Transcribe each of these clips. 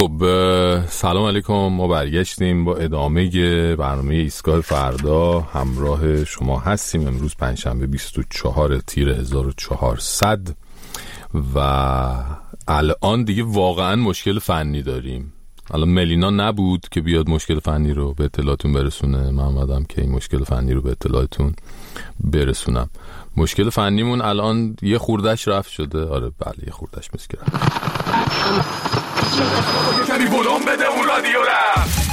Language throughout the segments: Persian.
خب سلام علیکم، ما برگشتیم با ادامه برنامه ایستگاه فردا. همراه شما هستیم. امروز پنجشنبه 24 تیر 1400 و الان دیگه واقعا مشکل فنی داریم. الان ملینا نبود که بیاد مشکل فنی رو به اطلاعتون برسونه، من اومدم که این مشکل فنی رو به اطلاعتون برسونم. مشکل فنیمون الان یه خوردش رفت شده. آره بله یه خوردش مسکه رفت. کمی بولون بده اون رادیو رفت.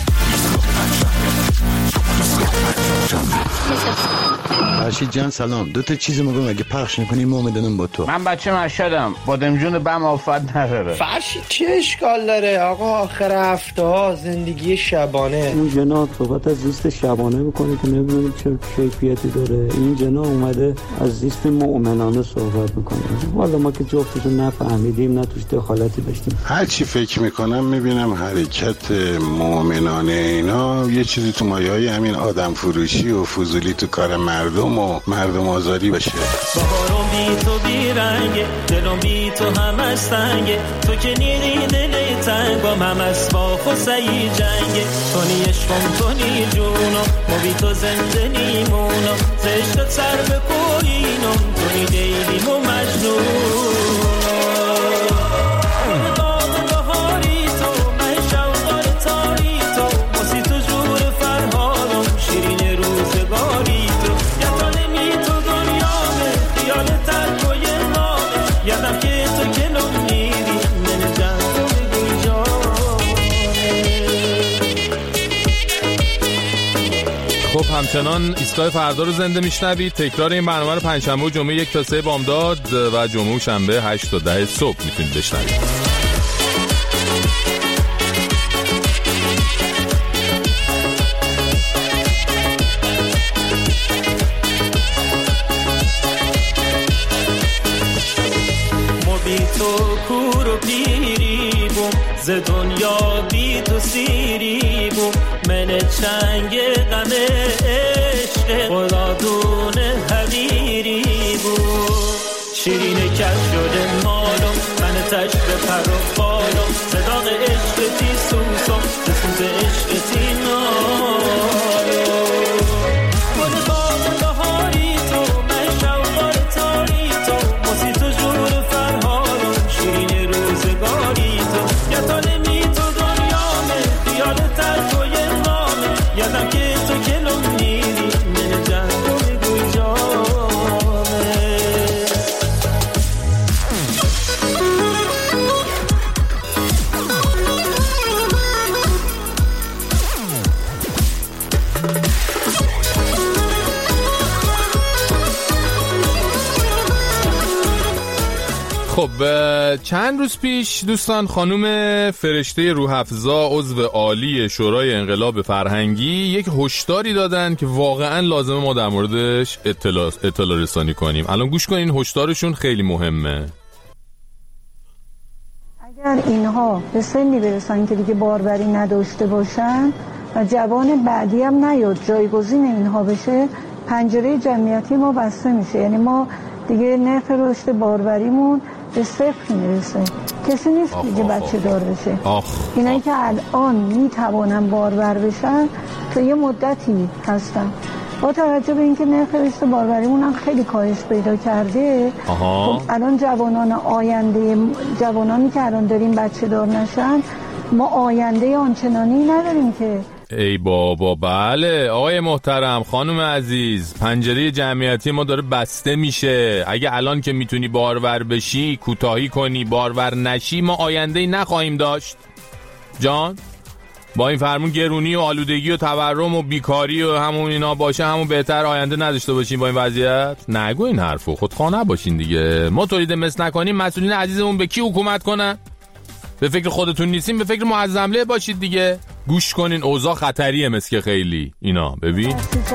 فرشید جان سلام، 2 تا چیز میگم اگه پخش میکنی ما میدونم با تو. من بچه مشهدم، بادمجون بم آفت نداره. فرشید چه اشکال داره آقا؟ آخر هفته ها زندگی شبانه. اون جناب صحبت از زیست شبانه میکنه که نمیدونم چه کیفیتی داره. این جناب اومده از زیست مؤمنانه صحبت میکنه. والا ما که جفتشون نفهمیدیم، نه توش دخالتی داشتیم. هر چی فکر میکنم میبینم حرکت مؤمنانه اینا یه چیزی تو مایه‌های همین آدم فروشی و فضولی تو کار مردم و مردم آزاری باشه. بهارم بی تو بی رنگه، دلم بی تو همش سنگه، تو که نیری دل تنگ با همش با خسایی جنگه. تو نی عشقم تو نی جونم، ما بی تو زنده نیمونم، زشت سر بکوینم، تو نی دیلیم و مجنونم. خب همچنان ایستگاه فردا رو زنده میشنوید. تکرار این برنامه رو پنجشنبه و جمعه 1 تا 3 بامداد و جمعه و شنبه 8 تا 10 صبح میتونید بشنوید. ز دنیا بی تو سیری بوم، من چنگ غم عشق خدا دونه حویری بوم. شیرین کش شده مالم، من تش به پر و بالم، صداق عشق تی سوسم، سوز عشق تی نالم. گل باغ بهاری تو، من شوقار تاری تو، موسی تو جور فرهارم، شیرین روزگاری تو. یادمی تو دنیامه، خیال ترکوی نامه، یادم که تو کلم میری، من جنگو میگوی جامه. خب چند روز پیش دوستان خانم فرشته روح‌افزا عضو عالی شورای انقلاب فرهنگی یک هشداری دادن که واقعا لازمه ما در موردش اطلاع رسانی کنیم. الان گوش کنین، هشدارشون خیلی مهمه. اگر اینها به سنی برسن که دیگه باروری نداشته باشن و جوان بعدی هم نیاد جایگزین اینها بشه، پنجره جمعیتی ما بسته میشه. یعنی ما دیگه نرخ رشد باروریمون به 0 میرسه. کسی نیست دیگه بچه دار بشه. اینایی که الان میتوانن بارور بشن تا یه مدتی هستن. با توجه به اینکه نرخ رشد باروریمون هم خیلی کاهش پیدا کرده، خب الان جوانان آینده، جوانانی که الان داریم بچه دار نشن، ما آینده آنچنانی نداریم که. ای بابا بله آقای محترم، خانم عزیز، پنجره جمعیتی ما داره بسته میشه. اگه الان که میتونی بارور بشی کوتاهی کنی، بارور نشی، ما آینده‌ای نخواهیم داشت جان. با این فرمون گرونی و آلودگی و تورم و بیکاری و همون اینا باشه، همون بهتر آینده نداشته باشین با این وضعیت. نگو این حرفو، خودخواه نباشین دیگه. ما تولید مثل نکنیم، مسئولین عزیزمون به کی حکومت کنن؟ به فکر خودتون نیستین، به فکر معظمله باشید دیگه. گوش کنین، اوضاع خطریه مسکه خیلی. اینا ببین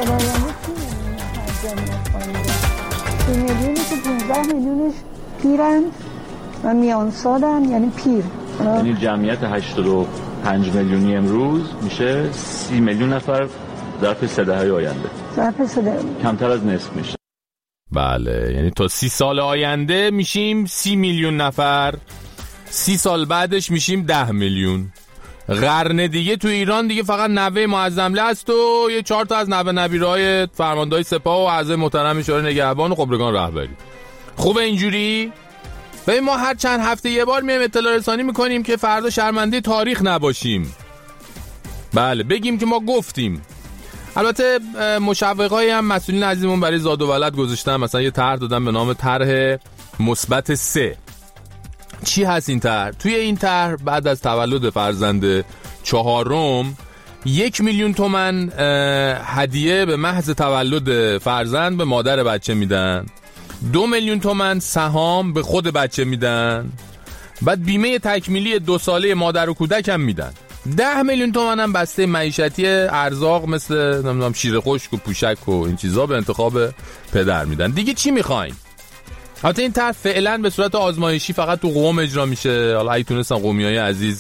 3 میلیونی که 15 میلیونش پیرن و میان سالن، یعنی پیر. یعنی جمعیت 85 میلیونی امروز میشه 30 میلیون نفر ظرف 3 دهه آینده. ظرف 3 دهه کمتر از نصف میشه. بله یعنی تا 30 سال آینده میشیم 30 میلیون نفر، 30 سال بعدش میشیم 10 میلیون. قرن دیگه تو ایران دیگه فقط نوه معظمله است و یه 4 تا از نوه نبیرهای فرماندهای سپاه و اعضای محترم شورای نگهبان و خبرگان رهبری. خوبه اینجوری؟ و ما هر چند هفته یه بار میایم اطلاع رسانی میکنیم که فردا شرمنده تاریخ نباشیم. بله بگیم که ما گفتیم. البته مشوقای هم مسئولین عزیزمون برای زاد و ولد گذاشتن، مثلا یه طرح دادن به نام طرح مثبت 3. چی هست این طرح؟ توی این طرح بعد از تولد فرزند 4م 1 میلیون تومان هدیه به محض تولد فرزند به مادر بچه میدن، 2 میلیون تومان سهام به خود بچه میدن، بعد بیمه تکمیلی 2 ساله مادر و کودک هم میدن، 10 میلیون تومان هم بسته معیشتی ارزاق مثل نمیدونم شیر خشک و پوشک و این چیزا به انتخاب پدر میدن. دیگه چی میخواین؟ البته این طرح فعلا به صورت آزمایشی فقط تو قم اجرا میشه. حالا اگه تونستن قمیای عزیز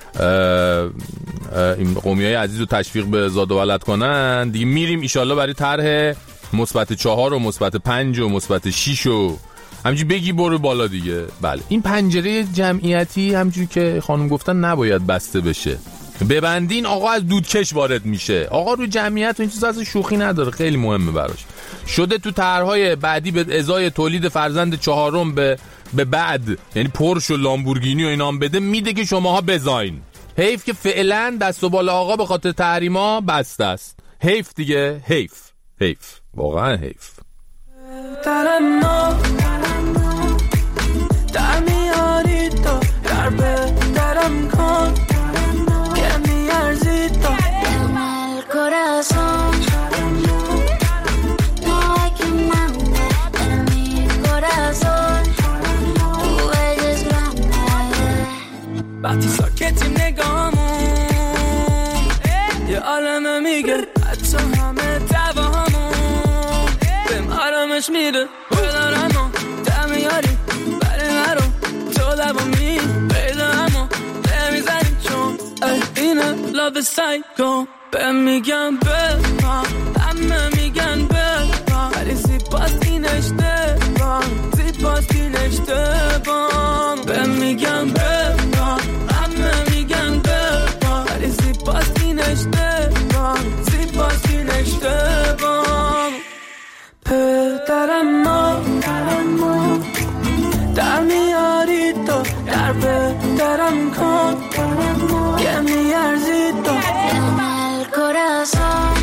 این قمیای عزیز رو تشویق به زاد و ولد کنن، دیگه میریم ایشالله برای طرح مثبت 4 و مثبت 5 و مثبت 6 و همینجوری بگی برو بالا دیگه. بله این پنجره جمعیتی همینجوری که خانم گفتن نباید بسته بشه. ببندین آقا از دودکش وارد میشه. آقا رو جمعیت و این چیزا اصلا شوخی نداره، خیلی مهمه براش. شده تو طرح‌های بعدی به ازای تولید فرزند 4م به بعد، یعنی پورش و لامبورگینی و اینام بده، میده که شماها بزاین. حیف که فعلا دست و بالا آقا به خاطر تحریما بسته است. حیف دیگه، حیف واقعا حیف. در میاری تو در به درم کن که میارزی تو el corazón no hay quien mande en mi corazón tu eres grande وقتی ساکتیم نگامون یه عالمه میگه حتی همه دواهامون بهم آرامش میده بدارمو دمیاری برای مرو تو لبامی پیدا همو نمیزنی چون اینه لاب سایکو بهم میگن بفهم همه میگن بفهم ولی زیباست این اشتباه زیباست این اشتباه بهم میگن بفهم همه میگن بفهم ولی زیباست این اشتباه زیباست این اشتباه پدرم ما در میاری تو در به درم کن که میارزی تو el corazón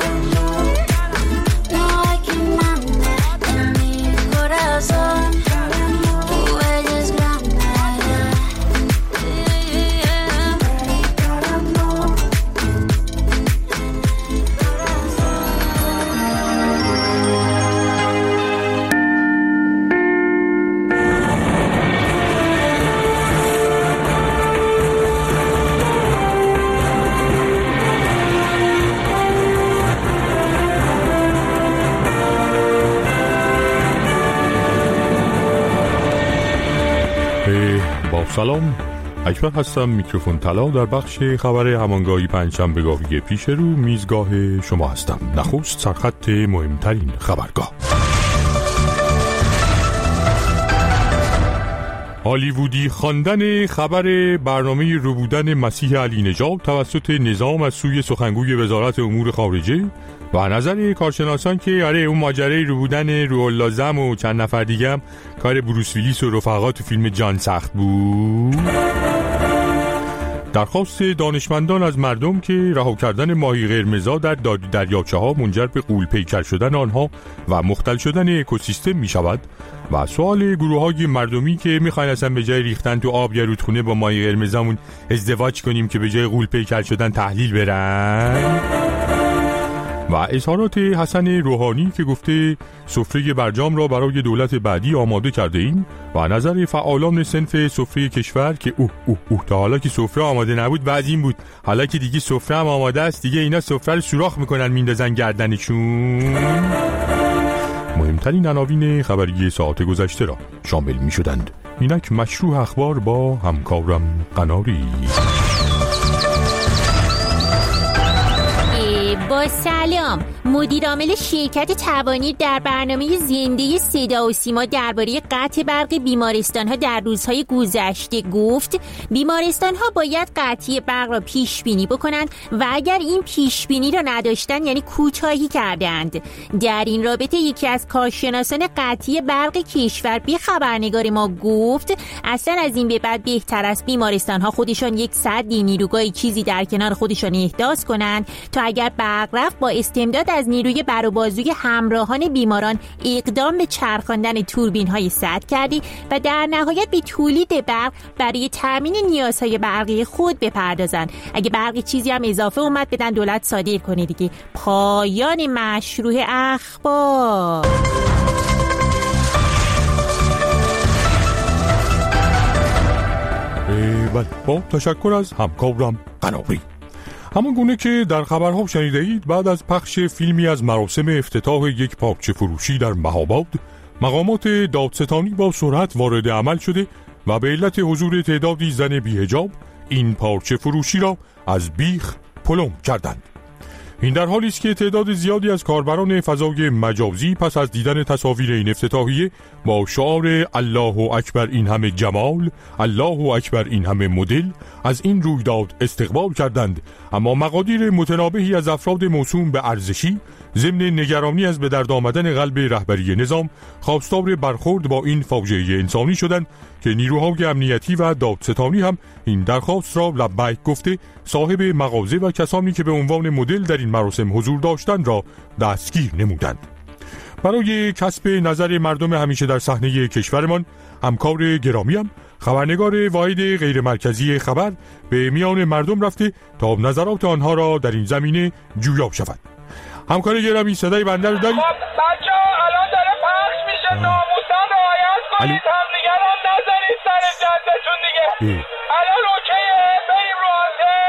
no hay quien mande en mi corazón tu eres grande سلام، اکبر هستم. میکروفون طلا در بخش خبر همانگاهی پنجشنبه‌گاهی پیش رو میزگاه شما هستم. نخست سرخط مهمترین خبرگاه. هالیوودی خواندن خبر برنامه ربودن مسیح علی نژاد توسط نظام از سوی سخنگوی وزارت امور خارجه و نظر کارشناسان که اون ماجرای ربودن روح‌الله زم و چند نفر دیگه هم کار بروس ویلیس و رفقا تو فیلم جان سخت بود. درخواست دانشمندان از مردم که رها کردن ماهی قرمزا در دریاچه ها منجر به غول پیکر شدن آنها و مختل شدن اکوسیستم می شود و سوال گروه های مردمی که می خواهند اصلا به جای ریختن تو آب یا رودخونه با ماهی قرمزامون ازدواج کنیم که به جای غول پیکر شدن تحلیل برن. و اظهارات حسن روحانی که گفته سفره برجام را برای دولت بعدی آماده کرده ایم و نظر فعالان صنف سفره کشور که تا حالا که سفره آماده نبود بعد این بود، حالا که دیگه سفره هم آماده است دیگه اینا سفره رو سوراخ میکنن میندازن گردنشون. مهمترین عناوین خبری ساعت گذشته را شامل میشدند. اینک مشروع اخبار با همکارم قناری. با سلام. مدیرعامل شرکت توانید در برنامه زنده صدا و سیما درباره قطع برق بیمارستان‌ها در روزهای گذشته گفت بیمارستان‌ها باید قطعی برق را پیش بینی بکنند و اگر این پیش بینی را نداشتن یعنی کوتاهی کردند. در این رابطه یکی از کارشناسان قطعی برق کشور به خبرنگار ما گفت اصلا از این به بعد بهتر است بیمارستان‌ها خودشان یک سدی نیروگاه چیزی در کنار خودشان احداث کنند تا اگر برق رفت با استمداد از نیروی بر و بازوی همراهان بیماران اقدام به چرخاندن توربین‌های سد کردی و در نهایت به تولید برق برای تامین نیازهای برقی خود بپردازند. اگه برقی چیزی هم اضافه اومد بدن دولت صادر کنه دیگه. پایان مشروع اخبار. بله، با تشکر از همکارم قناری. همون گونه که در خبرها شنیده اید بعد از پخش فیلمی از مراسم افتتاح یک پاکچه فروشی در مهاباد مقامات دادستانی با سرعت وارد عمل شده و به علت حضور تعدادی زن بی‌حجاب این پارچه فروشی را از بیخ پلم کردند. این در حالی است که تعداد زیادی از کاربران فضای مجازی پس از دیدن تصاویر این افتتاحیه با شعار الله اکبر این همه جمال، الله اکبر این همه مدل از این رویداد استقبال کردند، اما مقادیر متنابهی از افراد موسوم به ارزشی ضمن نگرانی از به درد آمدن قلب رهبری نظام خواستار برخورد با این فاجعه انسانی شدند که نیروهای امنیتی و دادستانی هم این درخواست را لبیک گفته صاحب مغازه و کسانی که به عنوان مدل در این مراسم حضور داشتند را دستگیر نمودند. برای کسب نظر مردم همیشه در صحنه کشورمان همکار گرامیم خبرنگار واحد غیر مرکزی خبر به میان مردم رفته تا نظرات آنها را در این زمینه جویا شود. همکار گرامی صدای بنده رو دارید؟ بچه‌ها الان داره پخش میشه، ناموساً رعایت کنید، همدیگه رو نذارید سر جدتون دیگه. الان اوکیه، بریم رو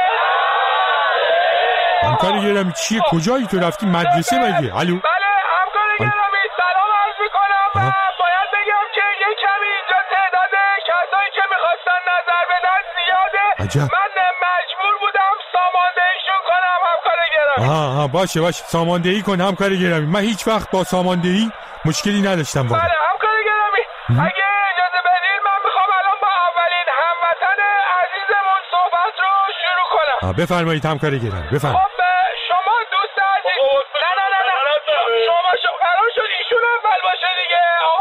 آنتن. همکار گرامی چیه؟ کجایی تو رفتی؟ مدرسه مگه؟ الو؟ بله همکار گرامی سلام عرض میکنم و باید بگم که یه کمی اینجا تعداد کسایی که میخواستن نظر بدن زیاده. من مجبور بودم ساماندهیشون کنم همکار گرامی. باشه ساماندهی کن همکار گرامی. من هیچ وقت با ساماندهی مشکلی نداشتم واقعا. بله همکار گرامی اگه اجازه بدین من میخوام الان با اولین هموطن عزیزمون صحبت رو شروع کنم. بفرمایید همکار گرامی بفرمایید. خب شما دوست عزیز نه شما قرار شد ایشون اول باشه دیگه.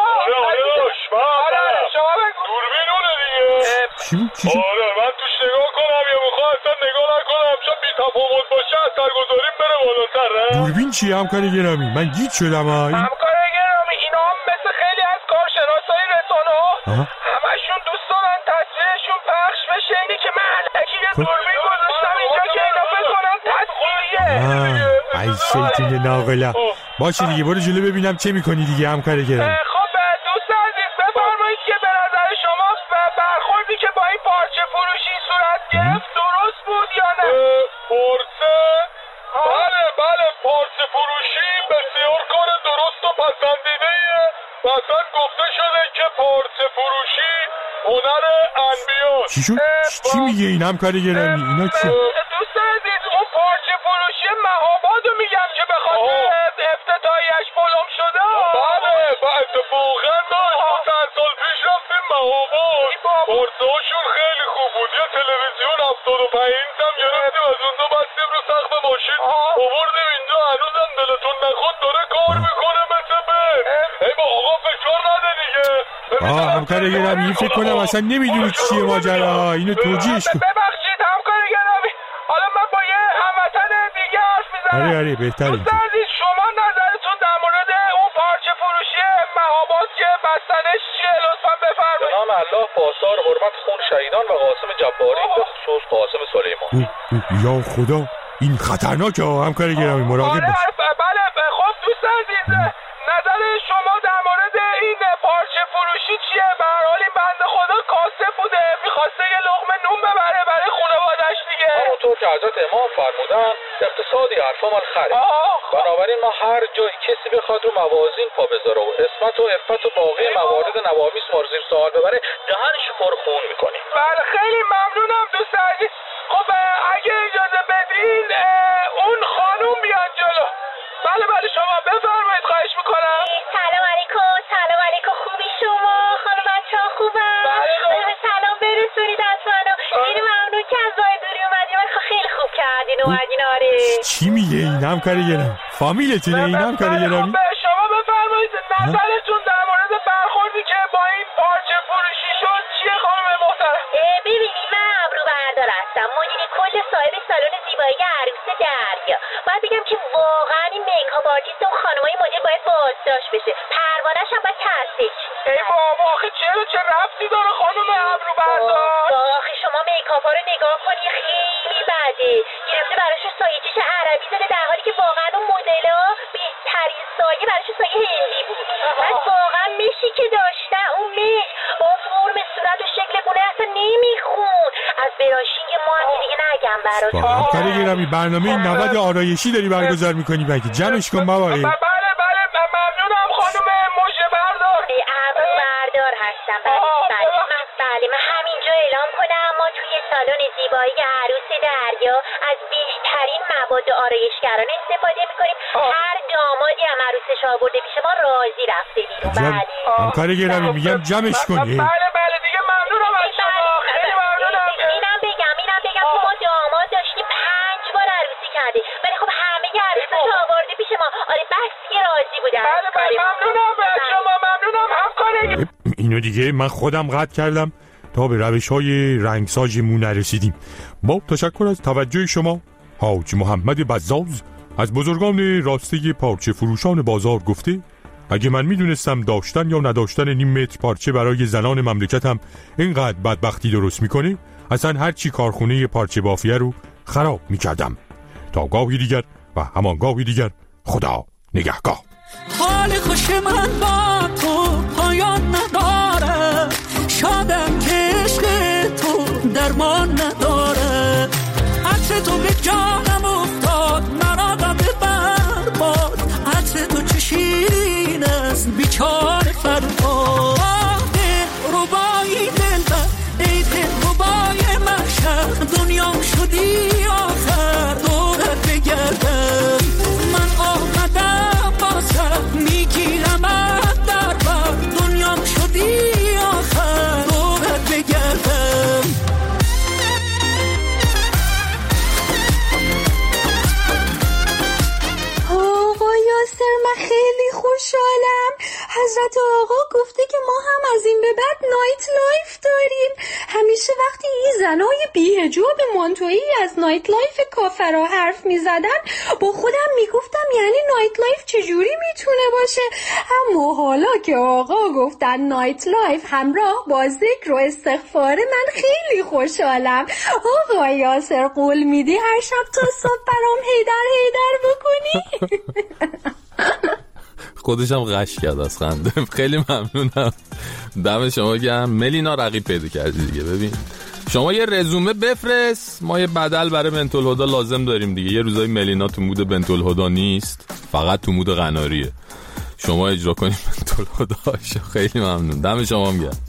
آره شما بگو دوربینونه دیگه. چی؟ آره من توش نگاه کنم یا میخوام اصلا نگاه نکنم چون بی تفاوت باشه اثرگذاریم بره بالاتر. دوربین چیه همکار گرامی؟ من گیج شدم. همکار گرامی اینا هم مثل خیلی از کارشناسای رسانه‌ها همشون دوست دارن تصویرشون پخش بشه، اینی که من الکی یه دوربین گذاشتم اینجا که اینا بکنن تصویریه. ای شیطون ناقلا. باشه دیگه برو جلو ببینم چه میکنی دیگه همکار گرامی. خب دوست عزیز بفرمایید که به نظر شما برخوردی که با این پارچه فروشی صورت گرفت درست بود یا نه؟ بله پارچه فروشی بسیار کار درست و پسندیده‌ایه. مثلا گفته شده که پارچه فروشی هنر انبیاست. چی شد؟ چی میگه این همکار گرامی؟ اینا چی؟ دوست عزیز اون پارچه فروشی مهابادو میگم که به خاطر افتتاحیش پلم شده. بله اتفاقا ما چند سال پیش رفتیم مهاباد، پارچه هاشون خیلی خوب بود. یه تلویزیون 75 اینچ هم گرفتیم از اونجا بستیم رو سقف ماشین آوردیم اینجا، هنوزم دلتون نخواد داره کار میکنه مثل بن. ای با آقا فکر نده دیگه. همکار گرامی این فکر کنم اصلا نمیدونی چیه ماجرا، اینو توجیهش کن. ببخشید همکار گرامی حالا من با یه هموطن دیگه حرف میزنم. آره بهتره. دوست عزیز شما نظرتون در مورد اون پارچه فروشی مهاباد که بستنش چیه لطفا بفرمایید. نام الله پاسدار حرمت خون شهیدان و قاسم جباری به خصوص قاسم سلیمانی. یا خدا این خطرناکه همکار گرامی مراقب باش. بله خب دوست عزیز نظر شما در مورد این پارچه فروشی چیه؟ به هر حال این بنده خدا کاسب بوده میخواسته یه لقمه نون ببره برای خانواده‌اش دیگه. همونطور که حضرت امام فرمودن اقتصادی حرفا مال خره. بنابراین ما هر جایی کسی بخواد رو موازین پا بذاره و اسمت و عفت و باقی موارد نوامیس ما رو زیر سوال ببره دهنش پر خون میکنیم. بله خیلی ممنونم دوست عزیز. خب اگه اجازه بدین اون خانوم بیان جلو چی میگه این همکار گرامی؟ فامیلتونه این همکار گرامی؟ شما بفرمایید نظرتون در مورد برخوردی که با این پارچه فروشی شد چیه خانم محترم؟ ببینید من ابرو بردار هستم، مدیر کل صاحب سالن زیبایی عروس دریا. باید بگم که واقعا این میکاپ آرتیست و خانمای مدل باید بازداشت بشه، پروانه‌ش هم باید تصدیق شه. ای بابا آخه چه ربطی داره خانم ابرو بردار؟ آخه شما میکاپا رو نگاه کنی خیلی بده، گرفته براش سایه چش عربی زده، در حالی که واقعا اون مدل‌ها بهترین سایه براش سایه هندی بود. بعد واقعا مشی که داشته اون مش با فرم صورت و شکل گونه اصلا نمیخون. از براشینگ ما هم دیگه نگم براتون. همکار گرامی برنامه 90 آرایشی داری برگزار میکنی بگی جمعش کن بابا. بله ممنونم خانم مژه بردار. ابرو بردار هستم. بله من همینجا اعلام کنم ما توی سالن زیبایی عروس دریا از بهترین مواد آرایشگران استفاده میکنیم. هر دامادی هم عروسش آورده پیش ما راضی رفته بیرون. بله همکار گرامی میگم جمعش کنی. بله دیگه ممنونم از شما، خیلی ممنونم. اینم بگم که ما داماد داشتیم 5 بار عروسی کرده، ولی خب همه عروسش آورده پیش ما. آره بس که راضی بودن. بله ممنونم از شما، ممنونم همکار. اینو دیگه من خودم قطع کردم تا به روش‌های رنگسازمون نرسیدیم. با تشکر از توجه شما. حاج محمد بزاز از بزرگان راسته پارچه فروشان بازار گفته اگه من میدونستم داشتن یا نداشتن نیم متر پارچه برای زنان مملکتم اینقدر بدبختی درست میکنه اصلا هرچی کارخونه پارچه بافیه رو خراب میکردم. تا گاهی دیگر و همان گاهی دیگر، خدا نگهگاه. حال خوش من با تو پایان نداره، شادم که عشق تو درمان نداره. عطر تو به جانم افتاد مرا داده برباد، عطر تو چه شیرین است بیچاره فرهاد. ربایی دلبر ای دل ربای محشر، دنیام شدی آخر دورت بگردم. من آمدم بازم میگیرم در بر، دنیام شدی آخر دورت بگردم. یاسر من خیلی خوشحالم. حضرت آقا گفته که ما هم از این به بعد نایت لایف داریم. همیشه وقتی این زنای بی‌حجاب مانتویی از نایت لایف کافرها حرف میزدن با خودم میگفتم یعنی نایت لایف چجوری میتونه باشه. اما حالا که آقا گفتن نایت لایف همراه با ذکر و استغفار من خیلی خوشحالم. آقا یاسر قول میدی هر شب تا صبح برام هیدر بکنی؟ خودشم غش کرد از خنده. خیلی ممنونم، دم شما گرم. ملینا رقیب پیدا کردی دیگه. ببین شما یه رزومه بفرست، ما یه بدل برای بنتول هدا لازم داریم دیگه. یه روزای ملینا تو مود بنتول هدا نیست، فقط تو مود قناریه. شما اجرا کنید بنتول هدا. خیلی ممنون، دم شما هم گرم.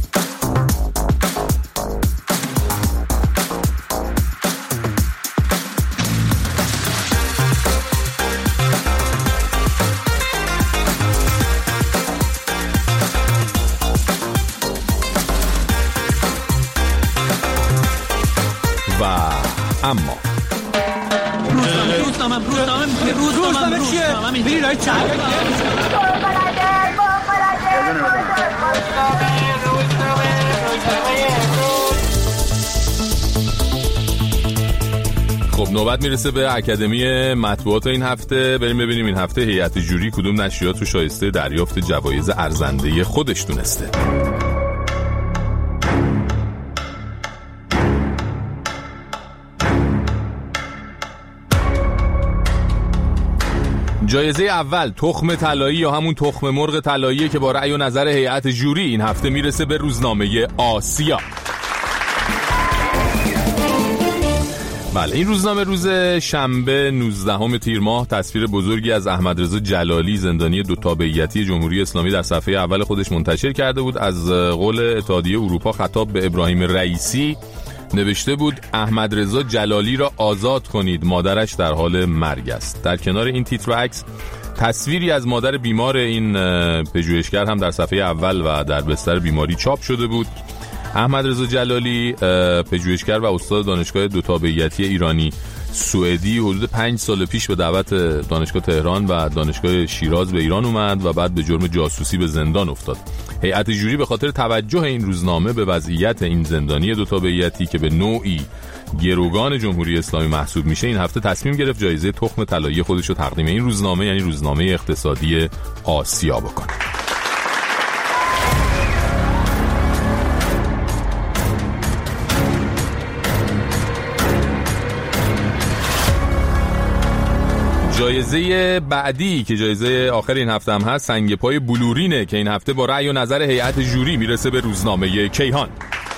اما روزنامه چیه؟ میری رای چند؟ خب نوبت میرسه به اکادمی مطبوعات این هفته. بریم ببینیم این هفته هیئت جوری کدوم نشریات رو شایسته دریافت جوایز ارزنده خودش دونسته. جایزه اول تخم طلایی یا همون تخم مرغ طلاییه که با رأی و نظر هیئت جوری این هفته میرسه به روزنامه آسیا. بله این روزنامه روز شنبه 19 تیر ماه تصویر بزرگی از احمدرضا جلالی زندانی دو تابعیتی جمهوری اسلامی در صفحه اول خودش منتشر کرده بود. از قول اتحادیه اروپا خطاب به ابراهیم رئیسی نوشته بود احمدرضا جلالی را آزاد کنید، مادرش در حال مرگ است. در کنار این تیتر و عکس تصویری از مادر بیمار این پژوهشگر هم در صفحه اول و در بستر بیماری چاپ شده بود. احمدرضا جلالی پژوهشگر و استاد دانشگاه دو تابعیتی ایرانی سوئدی حدود 5 سال پیش به دعوت دانشگاه تهران و دانشگاه شیراز به ایران اومد و بعد به جرم جاسوسی به زندان افتاد. هیئت جوری به خاطر توجه این روزنامه به وضعیت این زندانی دو تابعیتی که به نوعی گروگان جمهوری اسلامی محسوب میشه، این هفته تصمیم گرفت جایزه تخم طلایی خودش رو تقدیم این روزنامه، یعنی روزنامه اقتصادی آسیا بکنه. جایزه بعدی که جایزه آخر این هفته هم هست، سنگ پای بلورینه که این هفته با رأی و نظر هیئت جوری میرسه به روزنامه کیهان.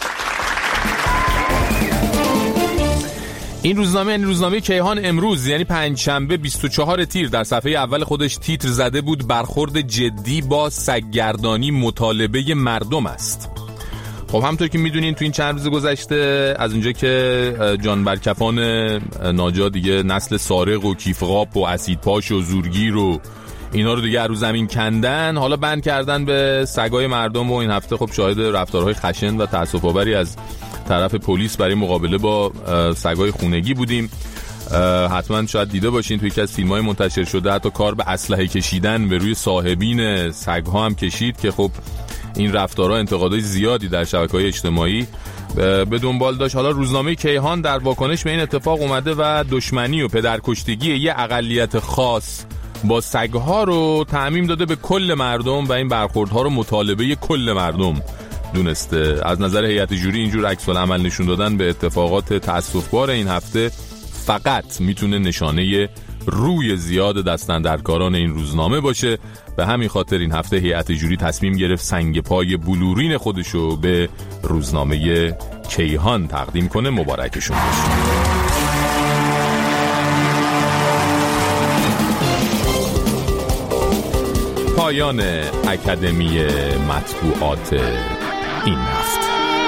این روزنامه یعنی روزنامه کیهان امروز، یعنی پنجشنبه 24 تیر، در صفحه اول خودش تیتر زده بود برخورد جدی با سگگردانی مطالبه مردم است. خب همونطور که میدونین تو این چند روز گذشته از اونجا که جانورکفان ناجا دیگه نسل سارق و کیفقاپ و اسیدپاش و زورگیر و اینا رو دیگه رو زمین کندن، حالا بند کردن به سگای مردم و این هفته خب شاهد رفتارهای خشن و تأسف‌آوری از طرف پلیس برای مقابله با سگای خونگی بودیم. حتما شاید دیده باشین توی یکی از فیلم‌های منتشر شده حتی کار به اسلحه کشیدن به روی صاحبین سگ‌ها هم کشید که خب این رفتارها انتقادهای زیادی در شبکه‌های اجتماعی به دنبال داشت. حالا روزنامه کیهان در واکنش به این اتفاق اومده و دشمنی و پدرکشتگی یه اقلیت خاص با سگ‌ها رو تعمیم داده به کل مردم و این برخوردها رو مطالبه کل مردم دونسته. از نظر هیئت جوری اینجور عکس‌العمل نشون دادن به اتفاقات تأسف‌بار این هفته فقط میتونه نشانه روی زیاد دستاندرکاران این روزنامه باشه. به همین خاطر این هفته هیئت جوری تصمیم گرفت سنگ پای بلورین خودشو به روزنامه کیهان تقدیم کنه. مبارکشون باشه. پایان اکادمی مطبوعات این هفته.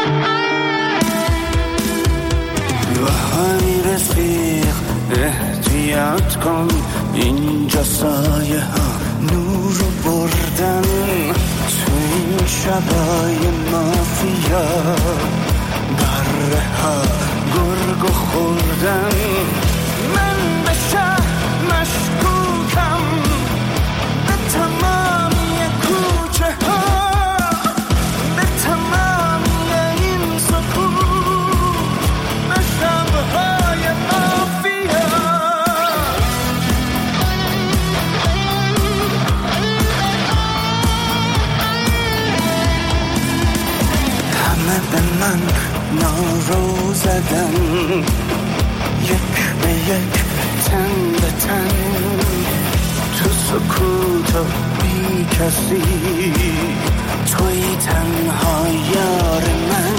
وای رفیق احتیاط کن، اینجا سایه ها نور بردن، تو این شبای مافیا بره ها گرگ خوردن. من به شهر مشکوکم، به تمامی کوچه ها، به تمامی این سکوت، به شبهای مافیا. همه به من نارو زدن، یک به یک تن به تن، تو سکوت و بی کسی، توی تنها یار من.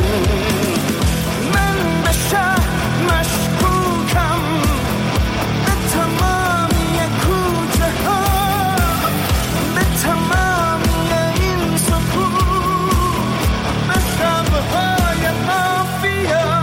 من به شهر مشکوکم، به تمامی کوچه ها، به تمامی این سکوت، به شبهای مافیا.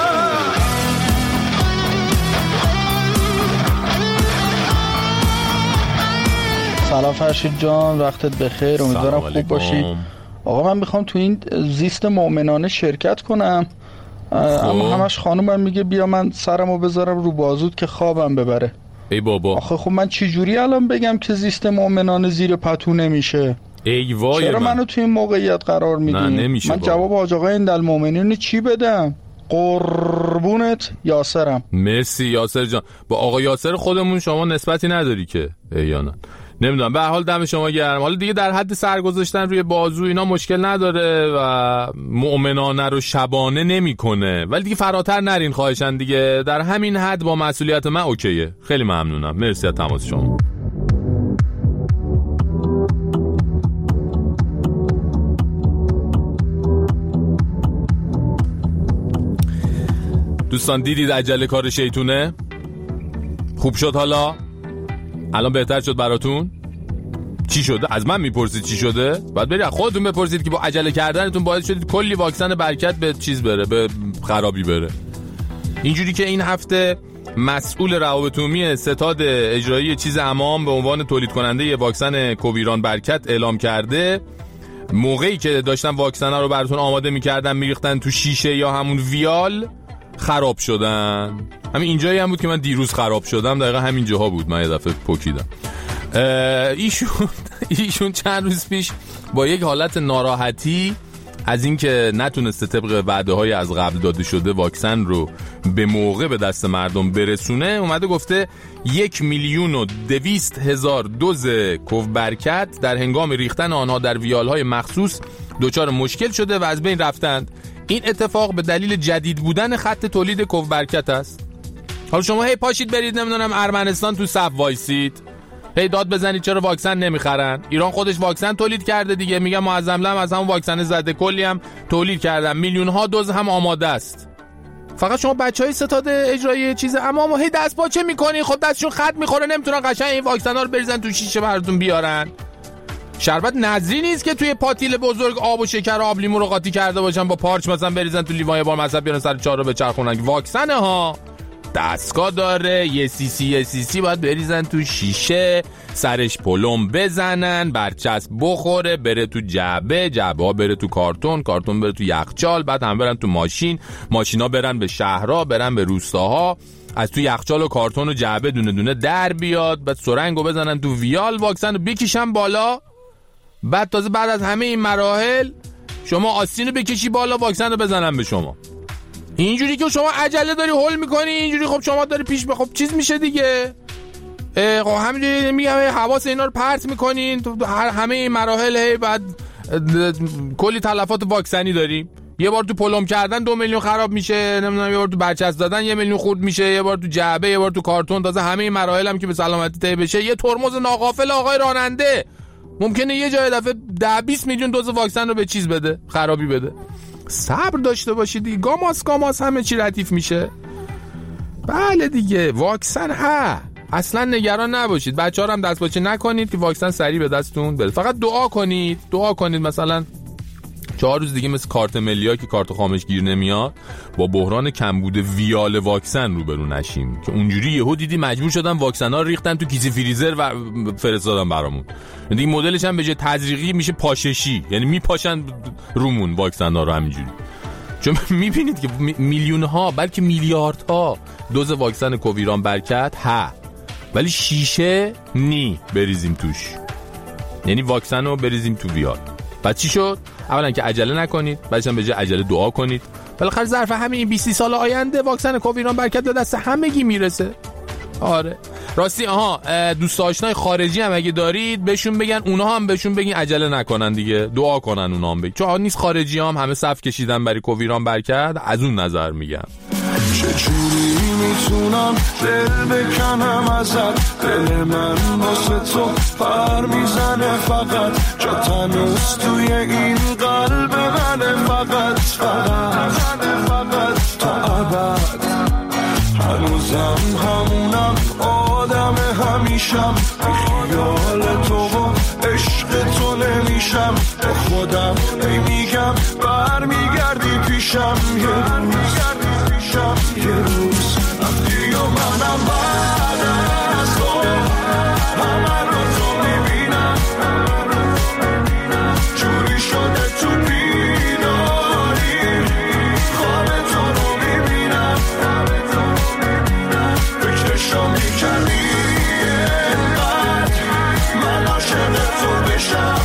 سلام فرشید جان، وقتت بخیر، امیدوارم خوب باشی. آقا من میخوام تو این زیست مؤمنانه شرکت کنم، اما همش خانومم میگه بیا من سرمو بذارم رو بازوت که خوابم ببره. ای بابا آخه خب من چی جوری الان بگم که زیست مؤمنانه زیر پتو نمیشه؟ ای وای چرا منو تو این موقعیت قرار میدین؟ من جواب حاج آقای المؤمنین چی بدم؟ قربونت یاسرم. مرسی یاسر جان. با آقا یاسر خودمون شما نسبتی نداری که ایانا. نمیدونم، به هر حال دم شما گرم. حالا دیگه در حد سر گذاشتن روی بازو اینا مشکل نداره و مؤمنانه رو شبانه نمیکنه، ولی دیگه فراتر نرین خواهشن دیگه. در همین حد با مسئولیت من اوکیه. خیلی ممنونم. مرسی از تماس شما. دوستان دیدید عجله کار شیطونه؟ خوب شد حالا؟ الان بهتر شد براتون؟ چی شده؟ از من میپرسید چی شده؟ باید برید خودتون بپرسید که با عجله کردنتون باعث شدید کلی واکسن برکت به چیز بره، به خرابی بره. اینجوری که این هفته مسئول روابط عمومی ستاد اجرایی چیز امام به عنوان تولید کننده یه واکسن کوویران برکت اعلام کرده، موقعی که داشتن واکسن رو براتون آماده میکردن میریختن تو شیشه یا همون ویال، خراب شدن. همین اینجایی هم بود که من دیروز خراب شدم، دقیقا همین جاها بود، من یه دفعه پکیدم. ایشون چند روز پیش با یک حالت ناراحتی از این که نتونسته طبق وعده‌های از قبل داده شده واکسن رو به موقع به دست مردم برسونه، اومده گفته 1,200,000 دوز کووبرکت در هنگام ریختن آنها در ویالهای مخصوص دچار مشکل شده و از بین رفتند. این اتفاق به دلیل جدید بودن خط تولید کووبرکت است. حالا شما هی پاشید برید نمیدونم ارمنستان تو صف وایسید، هی داد بزنید چرا واکسن نمیخرن. ایران خودش واکسن تولید کرده دیگه، میگم معظم از همون واکسن زده کلی هم تولید کردن، میلیون ها دوز هم آماده است. فقط شما بچهای ستاد اجرایی چیز اما هی دست پاچه میکنین، خب دستشون خط میخوره، نمیتونن قشنگ این واکسن ها رو بریزن تو شیشه براتون بیارن. شربت نظری نیست که توی پاتیل بزرگ آب و شکر و آب لیمو رو قاطی کرده باشن با پارچ مثلا بریزن تو لیوان بار مصرف بیارن سر چهار رو بچرخونن. واکسن ها دستگاه داره، یه سی باید بریزن تو شیشه، سرش پلم بزنن، برچسب بخوره، بره تو جعبه ها بره تو کارتون بره تو یخچال، بعد هم برن تو ماشینا برن به شهرها، برن به روستاها، از تو یخچال و کارتون و جعبه دونه دونه در بیاد، بعد سرنگو بزنن تو ویال، واکسن رو بکشن بالا، بعد تازه بعد از همه این مراحل شما آستین رو بکشی بالا، واکسن رو بزنن به شما. اینجوری که شما عجله داری هول میکنی، اینجوری خب شما داری پیش خب چیز میشه دیگه. خب همینجوری میگم حواس اینا رو پرت میکنین تو همه این مراحل، هی بعد کلی تلفات واکسنی داریم. یه بار تو پلم کردن 2 میلیون خراب میشه، نمیدونم یه بار تو برچسب دادن 1 میلیون خورد میشه، یه بار تو جعبه، یه بار تو کارتون، تازه همه این مراحل هم که به سلامتی طی بشه. یه ترمز ناغافل آقای راننده ممکنه یه جای دفعه 10-20 میلیون دوز واکسن رو به چیز بده، خرابی بده. صبر داشته باشید دیگه، گاماس همه چی ردیف میشه. بله دیگه واکسن اصلا نگران نباشید. بچه‌ها هم دست باچه نکنید که واکسن سریع به دستتون برسه. فقط دعا کنید مثلا 4 روز دیگه مثل کارت ملی‌ها که کارت خامش گیر نمیاد، با بحران کمبود ویال واکسن روبرو نشیم که اونجوری یهو دیدی مجبور شدن واکسن‌ها رو ریختن تو کیسه فریزر و فرستادن برامون. این مدلش هم به جای تزریقی میشه پاششی، یعنی میپاشن رومون واکسن‌ها رو همینجوری. چون میبینید که میلیون‌ها بلکه میلیاردها دوز واکسن کوویران برکت ولی شیشه بریزیم توش، یعنی واکسن رو بریزیم تو ویال. بعد چی شد؟ اولا که عجله نکنید، بعدش هم به جای عجله دعا کنید. بالاخره ظرف همین 20 سال آینده واکسن کوویران برکت به دست همگی میرسه. آره راستی دوست آشنای خارجی هم اگه دارید بهشون بگن، اونا هم بهشون بگین عجله نکنن دیگه، دعا کنن اونا هم بگین، چون نیست خارجی هم همه صف کشیدن برای کوویران برکت. از اون نظر میگم چجوری میتونم دل بکنم ازت، دل من واسه تو پر میزنه، فقط جا تنوز توی این قلب منه، فقط تا ابد هنوزم همونم، آدم همیشم، خیال تو و عشق تو نمیشم، با خودم میگم برمیگردی پیشم، یه روز افتی و منم بعد از تو همه رو تو میبینم، جوری شده تو بیداری خواب تو رو میبینم، فکرشو میکردی اینقدر من عاشق تو بشم،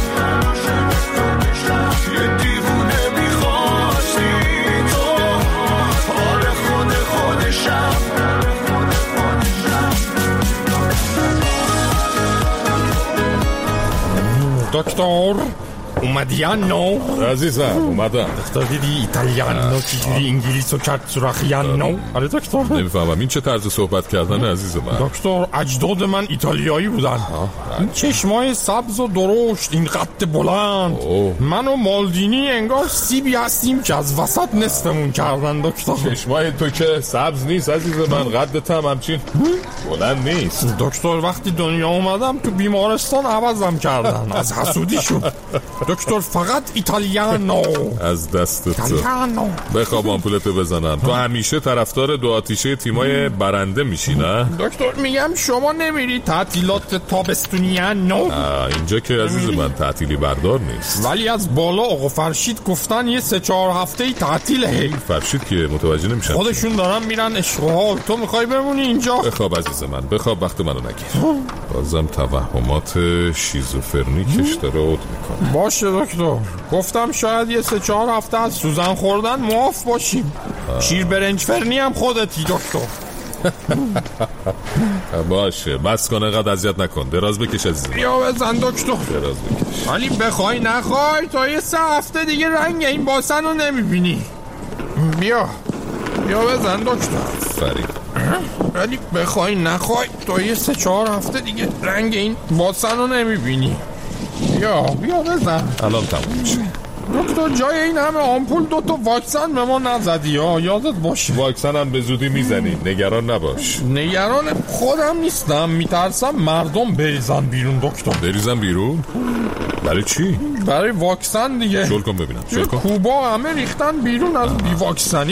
یه دیوونه میخواستی تو حال خودشم. دکتر اومدیانو عزیزم، اومدم. دکتر دیدی ایتالیانو چجوری انگلیسو کرد سوراخیانو؟ آره دکتر. نمیفهمم این چه طرز صحبت کردن عزیز من. دکتر اجداد من ایتالیایی بودن. این چشمای سبز و درشت، این قد بلند، من و مالدینی انگار سیبی هستیم که از وسط نصفمون کردن دکتر. چشمای تو که سبز نیست عزیز من، قدت هم همچین بلند نیست. دکتر وقتی دنیا اومدم تو بیمارستان عوضم کردن از حسودیشون. دکتر فقط ایتالیانو. از دستت ایتالیانو. بخواب آمپولتو بزنم. تو همیشه طرفدار دو آتیشه تیمای برنده میشی نه؟ دکتر میگم شما نمیری تعطیلات تابستونیانو. اینجا که عزیز من تعطیلی بردار نیست، ولی از بالا آقا فرشید گفتن یه 3-4 هفته‌ای تعطیله. فرشید که متوجه نمیشم، خودشون دارن میرن اشغال، تو میخوای بمونی اینجا؟ بخواب عزیز من، بخواب، وقت منو نگیر. بازم توهمات شیزوفرنیکش داره عود میکنه. باشه دکتر، گفتم شاید یه 3-4 هفته از سوزن خوردن معاف باشیم. شیر برنج فرنی هم خودتی دکتر. باشه بس کن، اینقدر اذیت نکن، دراز بکش عزیزم. بیا بزن دکتر، دراز بکش. ولی بخوای نخوای تا یه 3 هفته دیگه رنگ این باسن رو نمیبینی. بیا بزن دکتر. فرید ولی بخوای نخوای تا یه 3-4 هفته دیگه رنگ این باسن رو نمیبینی. بیا بزن. الان تموم میشه. دکتر جای این همه آمپول 2 تا واکسن به ما نزدی ها، یادت باشه. واکسن هم به زودی میزنی، نگران نباش. نگران خودم نیستم، میترسم مردم بریزن بیرون دکتر. بریزن بیرون؟ برای چی؟ برای واکسن دیگه. شل کن ببینم، شل کن. کوبا همه ریختن بیرون از بی واکسنی.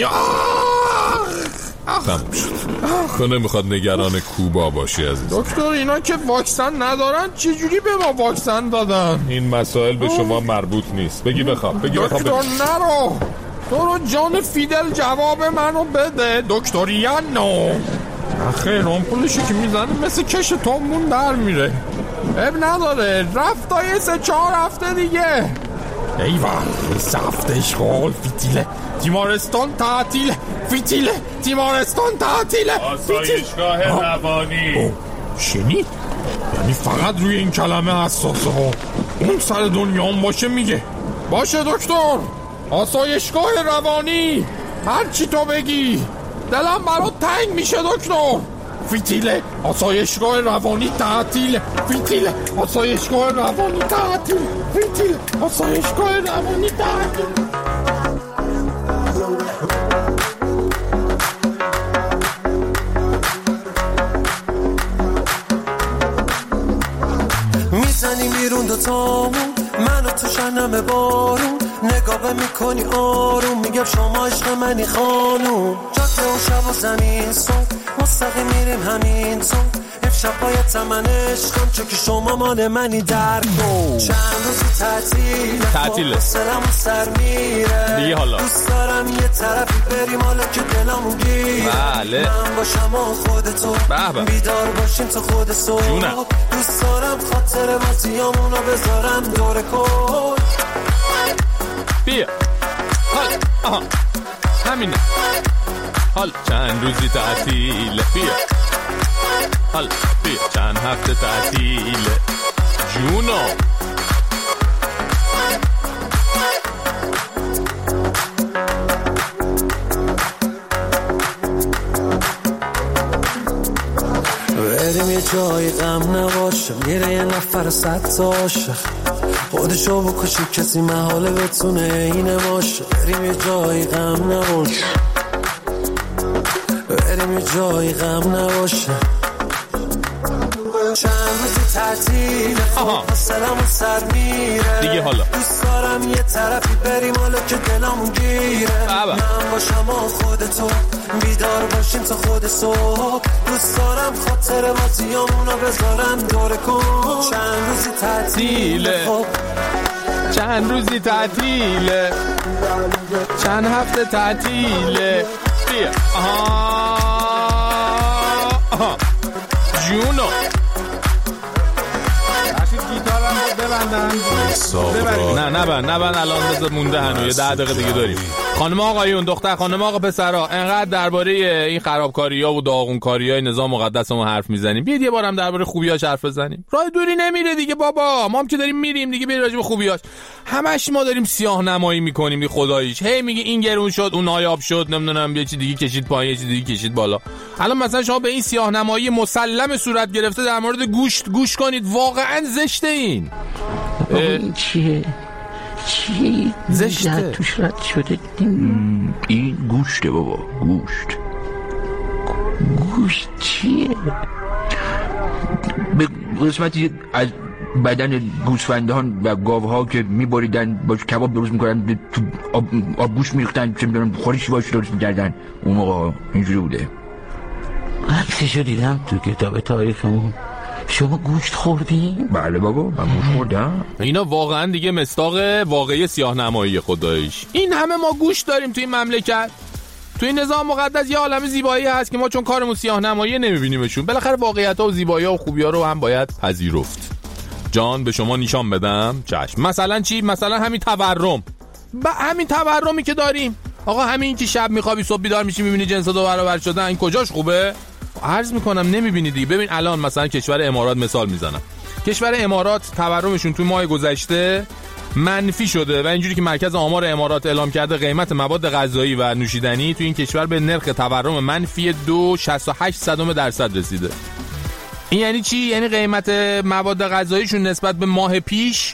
تموم شد. تو نمیخواد نگران کوبا باشی عزیز. دکتر اینا که واکسن ندارن چجوری به ما واکسن دادن؟ این مسائل به شما مربوط نیست. بگی بخواب. دکتر نرو، تو رو جان فیدل جواب منو بده دکتریانو. خیر آمپولشو که میزنه مثل کش تومون در میره. اب نداره، رفت تا یه 3-4 هفته دیگه. ایوان 3 هفته اشغال فیتیله، تیمارستان تعطیل، فیتیله، تیمارستان تعطیله، آسایشگاه روانی. شنید؟ یعنی فقط روی این کلمه حساسه ها. اون سر دنیا هم باشه میگه. باشه دکتر، آسایشگاه روانی، هرچی تو بگی. دلم برات تنگ میشه دکتر. فیتیله، آسایشگاه روانی تعطیل، فیتیله، آسایشگاه روانی تعطیل، فیتیله، آسایشگاه روانی تعطیل. میزنی بیرون دوتامون، منو تو شنم بارون، نگاه میکنی آروم، میگم شما عشق منی خانوم. جاده و شب و زمین صبح مستقیم میریم همین تو، امشب باید تمن عشقم چون که شما مال منی در کن. چند روزی تعطیله سرمون سر میره دیگه. حالا دوست دارم یه طرفی بریم حالا که دلمون گیره. بله من باشم و خودتو بیدار باشیم تا خود صبح. دوست دارم خاطر بازیامونو بذارم دور کن. بیا حال آها همینه. حال چند روزی تعطیله. بیا حال بیا چند هفته تعطیله جونو. بریم یه جای غم نباشه، میره یه نفر 100 تا عاشق، خودشو بکشی کسی محاله بتونه اینه باشه. بریم یه جای غم نباشه، بریم یه جای غم نباشه. چند روزی تعطیل خواب سلام و سر میره دیگه. حالا دوست دارم یه طرفی بریم حالا که دلمون گیره. من باشم و خودتو بیدار باشیم تا خود صبح. دوست دارم خاطر بازیامونو بذارم دور کن. چند روزی تعطیله، چند روزی تعطیله، چند هفته تعطیله. بیا آها جونو. نه الان بذار مونده هنوز یه 10 دقیقه دیگه داریم. خانم آقایون، دختر خانم آقا پسرا، انقدر درباره این خرابکاری‌ها و داغونکاری‌های نظام مقدسمون حرف میزنیم، بیاید یه بارم درباره خوبیاش حرف بزنیم. راه دوری نمیره دیگه بابا، ما هم که داریم میریم دیگه. بیاید راجع به خوبیاش. همش ما داریم سیاه نمایی میکنیم بی خداییش. هی میگه این گرون شد، اون نایاب شد، نمیدونم یه چیز دیگه کشید پایین، یه چیز دیگه کشید بالا. الان مثلا شما به این سیاه نمایی مسلم صورت گرفته در مورد گوشت گوش کنید، واقعا زشته. این چیه زشته توش رد شده. این گوشته بابا، گوشت چیه؟ به قسمتی از بدن گوسفندان و گاوها که میبریدن با کباب درست میکنن تو آبگوشت میریختن چه میدونم خوریش باش درست میکردن. اون موقع اینجوری بوده. عکسشو دیدم تو کتاب تاریخمون. شما گوشت خوردین؟ بله بابا من گوشت خوردم. اینا واقعا دیگه مصداق واقعی سیاه‌نمایی خداییش. این همه ما گوشت داریم توی این مملکت. تو این نظام مقدس یه عالمه زیبایی هست که ما چون کارمون سیاه‌نمایی نمیبینیمشون. بالاخره واقعیت‌ها و زیبایی‌ها و خوبی‌ها رو هم باید پذیرفت. جان به شما نشان بدم؟ چشم. مثلا چی؟ مثلا همین تورم. همین تورمی که داریم. آقا همین که شب میخوابی صبح بیدار میشی میبینی جنس‌ها دو برابر شدن، این کجاش خوبه؟ عرض میکنم نمیبینی دیگه. ببین الان مثلا کشور امارات مثال میزنم. کشور امارات تورمشون تو ماه گذشته منفی شده و اینجوری که مرکز آمار امارات اعلام کرده قیمت مواد غذایی و نوشیدنی تو این کشور به نرخ تورم منفی 2.68% رسیده. این یعنی چی؟ یعنی قیمت مواد غذاییشون نسبت به ماه پیش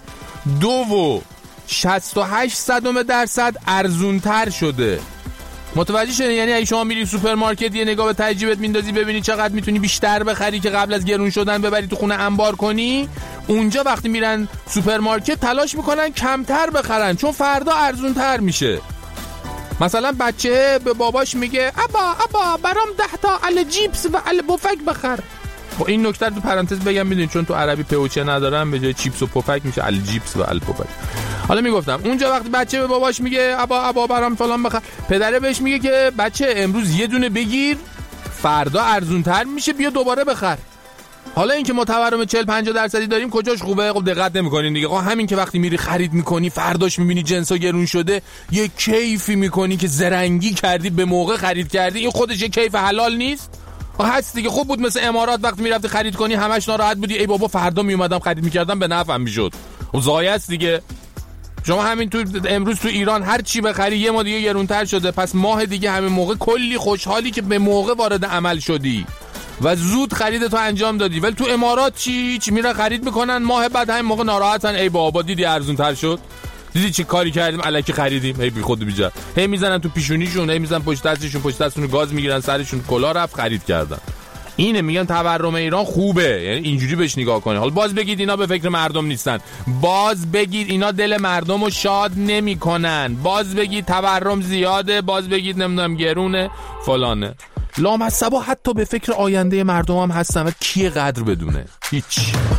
2.68% ارزونتر شده. متوجه شدین؟ یعنی اگه شما میری سوپرمارکت یه نگاه به تجیبت میندازی ببینی چقدر میتونی بیشتر بخری که قبل از گرون شدن ببری تو خونه انبار کنی، اونجا وقتی میرن سوپرمارکت تلاش میکنن کمتر بخرن چون فردا ارزونتر میشه. مثلا بچه به باباش میگه ابا برام 10 تا الجیپس و الپفک بخر. با این نکته تو پرانتز بگم بدین چون تو عربی پوچه ندارم، به جای چیپس و پفک میشه الجیپس و الپفک. حالا میگفتم اونجا وقتی بچه به باباش میگه ابا برام فلان بخر، پدره بهش میگه که بچه امروز یه دونه بگیر فردا ارزونتر میشه بیا دوباره بخر. حالا این که ما تورم 40-50% داریم کجاش خوبه؟ خب دقت نمی‌کنین دیگه. همین که وقتی میری خرید میکنی فرداش میبینی جنسا گرون شده یه کیفی میکنی که زرنگی کردی به موقع خرید کردی، این خودش یه کیف حلال نیست؟ هست دیگه. خوب بود مثل امارات وقتی میرفتی خرید کنی همش ناراحت بودی ای بابا فردا میومدم خرید میکردم به نفعم میشد. اون زایه است دیگه. شما همین تو امروز تو ایران هر چی بخری یه ماه دیگه گرونتر شده، پس ماه دیگه همین موقع کلی خوشحالی که به موقع وارد عمل شدی و زود خریدتو انجام دادی. ولی تو امارات چی میرن خرید میکنن ماه بعد همین موقع ناراحتن ای بابا دیدی ارزونتر شد، دیدی چی کاری کردیم الکی خریدیم، هی بی خود بی جا هی میزنن تو پیشونیشون، هی میزنن پشت دستشون گاز میگیرن سرشون کلا رفت خرید کردن. اینه میگن تورم ایران خوبه، یعنی اینجوری بهش نگاه کنه. حالا باز بگید اینا به فکر مردم نیستن، باز بگید اینا دل مردم رو شاد نمیکنن، باز بگید تورم زیاده، باز بگید نمیدونم گرونه فلانه. لامصبا حتی به فکر آینده مردم هم هستن و کیه قدر بدونه؟ هیچ.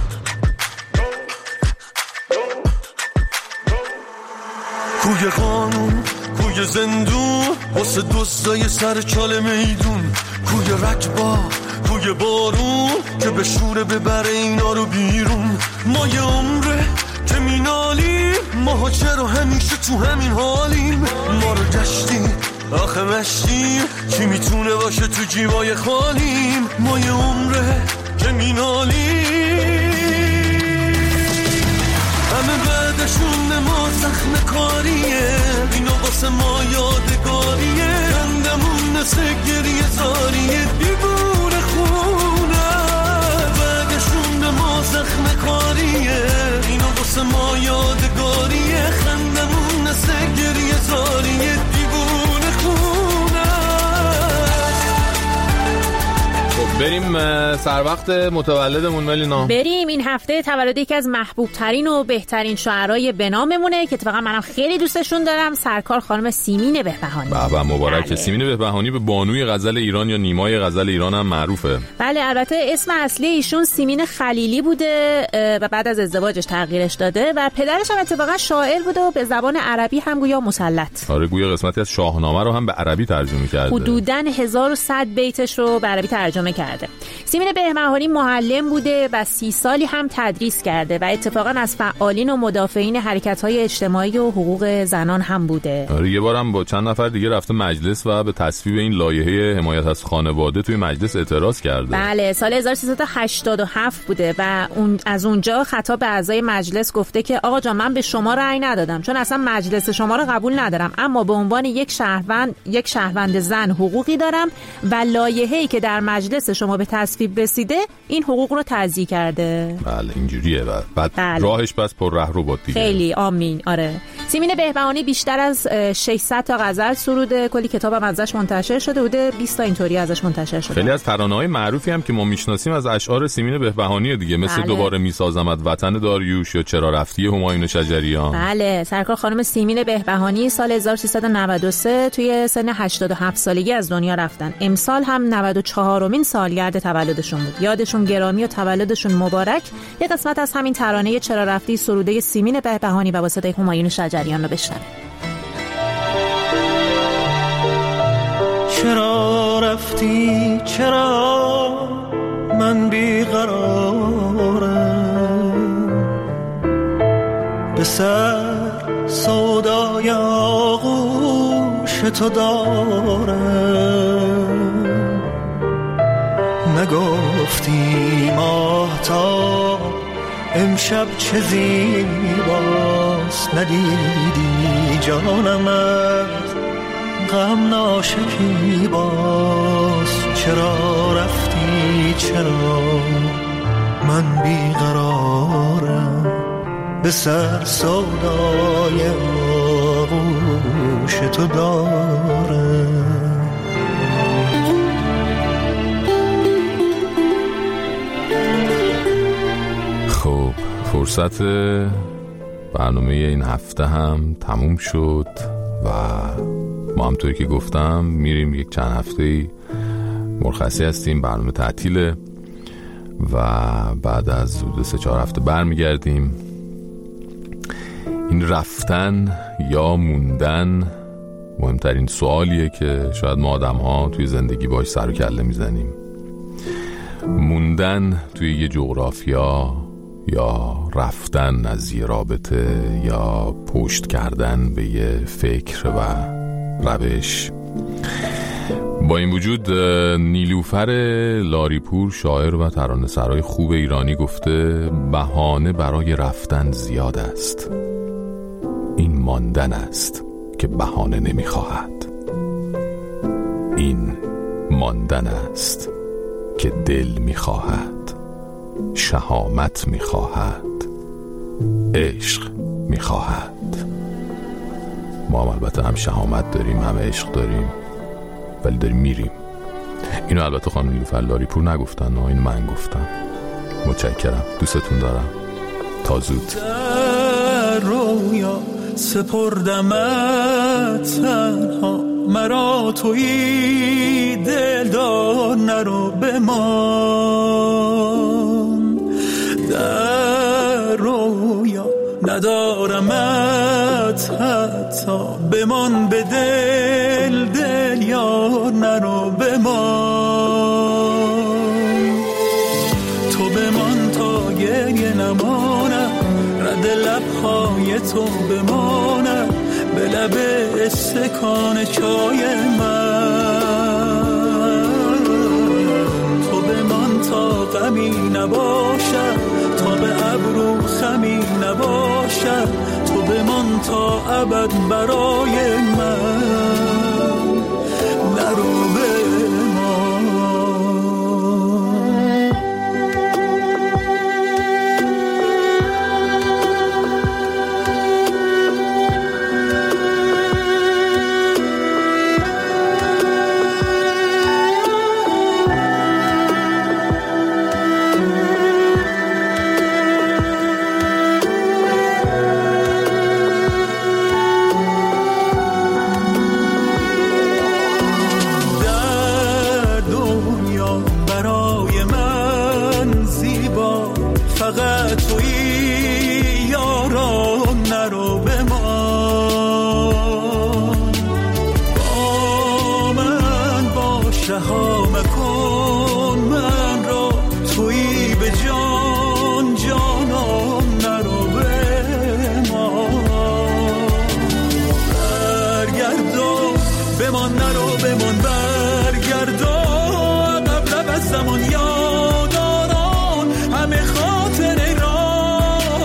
کوی قانون، کوی زندون، واسه دوستای سر چال میدون، کوی رکبا، کوی بارون که به شوره ببره اینا رو بیرون. ما یه عمره که مینالیم، ما چرا همیشه تو همین حالیم؟ ما رو گشتیم آخه مشتیم، کی میتونه باشه تو جیبای خالیم؟ ما یه عمره که مینالیم، همه بعدشون ما زخم کاریه، اینا واسه ما یادگاریه، خندمون مثل گریه زاریه دیوونه خونه، بعدشون ما زخم کاریه، اینا واسه ما یادگاریه، خندمون مثل گریه زاریه دیوونه خونه. بریم سر وقت متولدمون ملینا. بریم. این هفته تولد یکی از محبوب ترین و بهترین شاعرای به ناممونه که اتفاقا منم خیلی دوستشون دارم، سرکار خانم سیمین بهبهانی. بابا مبارک. سیمین بهبهانی به بانوی غزل ایران یا نیمای غزل ایران هم معروفه. بله البته اسم اصلی ایشون سیمین خلیلی بوده و بعد از ازدواجش تغییرش داده و پدرش هم اتفاقا شاعر بوده و به زبان عربی هم گویا مسلط. آره گویا قسمتی از شاهنامه رو هم به عربی ترجمه کرده. حدوداً 1100 بیتش رو به عربی ترجمه کرده. سیمین بهبهانی معلم بوده و 30 سالی هم تدریس کرده و اتفاقا از فعالین و مدافعین حرکت‌های اجتماعی و حقوق زنان هم بوده. آره یه بارم با چند نفر دیگه رفته مجلس و به تصویب این لایحه حمایت از خانواده توی مجلس اعتراض کرده. بله سال 1387 بوده و از اونجا خطاب به اعضای مجلس گفته که آقا جان من به شما رأی ندادم چون اصلا مجلس شما رو قبول ندارم، اما به عنوان یک شهروند زن حقوقی دارم و لایحه‌ای که در مجلس شما به تصویب رسیده این حقوق رو تضییع کرده. بله اینجوریه و بعد راهش بس پر ره رو بود دیگه. خیلی آمین. آره سیمین بهبهانی بیشتر از 600 تا غزل سروده، کلی کتاب هم ازش منتشر شده بوده، 20 تا اینطوری ازش منتشر شده. خیلی از ترانه‌های معروفی هم که ما میشناسیم از اشعار سیمین بهبهانی دیگه، مثل بله. دوباره میسازمت وطن داریوش یا چرا رفتی همایون شجریان. بله، سرکار خانم سیمین بهبهانی سال 1393 توی سن 87 سالگی از دنیا رفتن. امسال هم 94مین سالگرد تولدشون بود. یادشون گرامی و تولدشون مبارک. یه قسمت از همین ترانه چرا رفتی سروده سیمین بهبهانی و با صدای همایون شجریان رو بشنویم. چرا رفتی، چرا من بیقرارم، به سر سودای آغوش تو دارم. نگفتی ماهتاب امشب چه زیباست، ندیدی جانم از غم ناشکیباست. چرا رفتی، چرا من بیقرارم، به سر سودای آغوش تو دارم. خب فرصت برنامه این هفته هم تموم شد و ما هم طوری که گفتم میریم یک چند هفته‌ای مرخصی هستیم، برنامه تعطیله و بعد از حدود 3-4 هفته برمیگردیم. این رفتن یا موندن مهمترین سوالیه که شاید ما آدم ها توی زندگی باش سر و کله میزنیم. موندن توی یه جغرافیا یا رفتن از یه رابطه یا پشت کردن به یه فکر و روش. با این وجود نیلوفر لاریپور شاعر و ترانه‌سرای خوب ایرانی گفته بهانه برای رفتن زیاد است، این ماندن است که بهانه نمیخواهد. این ماندن است که دل میخواهد، شهامت میخواهد، عشق میخواهد. ما هم البته هم شهامت داریم هم عشق داریم، ولی داریم میریم. اینو البته خانم نیلوفر لاریپور نگفتن، این من گفتم. متشکرم، دوستتون دارم، تا زود. در رویا سپردمت تنها، مرا تویی دلدار نرو بمان. در رویا ندارمت حتی بمان، به دل دل یار نرو بمان. تو بمان تا گریه نمانم، رد لبهای تو بمانم، به لب استکان چای من. تو بمان تا غمی نباشد، تا به ابرو خمی نباشد، تو بمان تا ابد برای من، نرو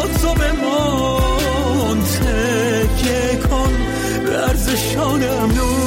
ارزشانم